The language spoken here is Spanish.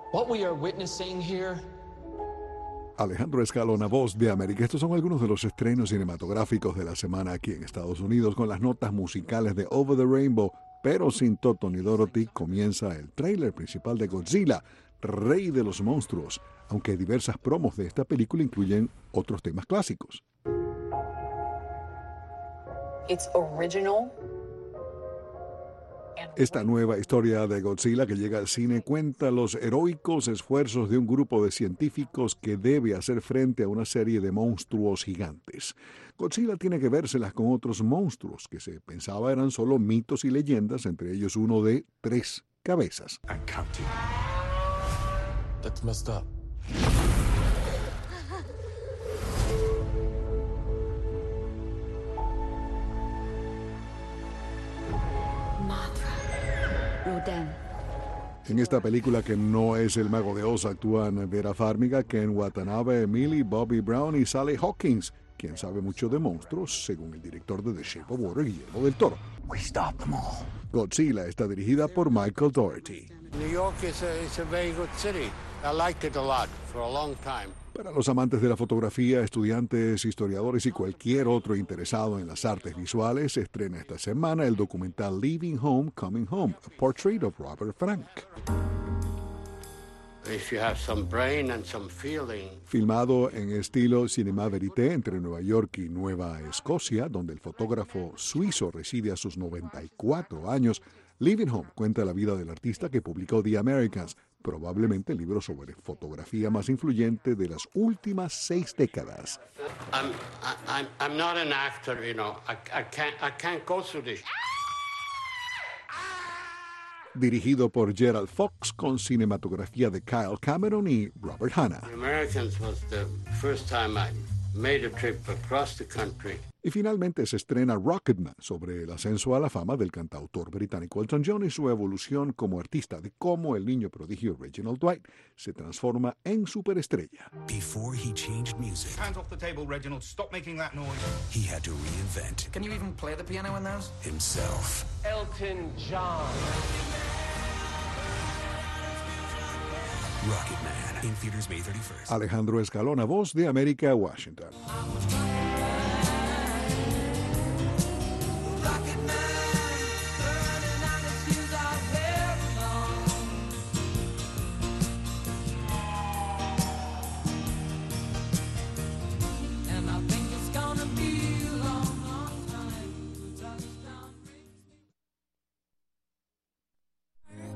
What we are witnessing here. Alejandro Escalona, Voz de América. Estos son algunos de los estrenos cinematográficos de la semana aquí en Estados Unidos con las notas musicales de Over the Rainbow, pero sin Toto ni Dorothy. Comienza el tráiler principal de Godzilla, Rey de los Monstruos, aunque diversas promos de esta película incluyen otros temas clásicos. It's original. Esta nueva historia de Godzilla que llega al cine cuenta los heroicos esfuerzos de un grupo de científicos que debe hacer frente a una serie de monstruos gigantes. Godzilla tiene que vérselas con otros monstruos que se pensaba eran solo mitos y leyendas, entre ellos uno de 3 cabezas. I'm counting. That's messed up. En esta película, que no es El Mago de Oz, actúan Vera Farmiga, Ken Watanabe, Millie Bobby Brown y Sally Hawkins, quien sabe mucho de monstruos, según el director de The Shape of Water, Guillermo del Toro. We stopped them all. Godzilla está dirigida por Michael Dougherty. New York is a very good city. I liked it a lot for a long time. Para los amantes de la fotografía, estudiantes, historiadores y cualquier otro interesado en las artes visuales, se estrena esta semana el documental Leaving Home, Coming Home, a Portrait of Robert Frank. If you have some brain and some feeling. Filmado en estilo cinéma verité entre Nueva York y Nueva Escocia, donde el fotógrafo suizo reside a sus 94 años, Leaving Home cuenta la vida del artista que publicó The Americans, probablemente el libro sobre fotografía más influyente de las últimas 6 décadas. I'm not an actor, you know. I can't go through this. Dirigido por Gerald Fox, con cinematografía de Kyle Cameron y Robert Hanna. The Americans was the first time I made a trip across the country. Y finalmente se estrena Rocketman, sobre el ascenso a la fama del cantautor británico Elton John y su evolución como artista, de cómo el niño prodigio Reginald Dwight se transforma en superestrella. Before he changed music, Hands off the table, Reginald. Stop making that noise. he had to reinvent Can you even play the piano in those? himself. Elton John. Rocketman, in theaters May 31st. Alejandro Escalona, Voz de América, Washington.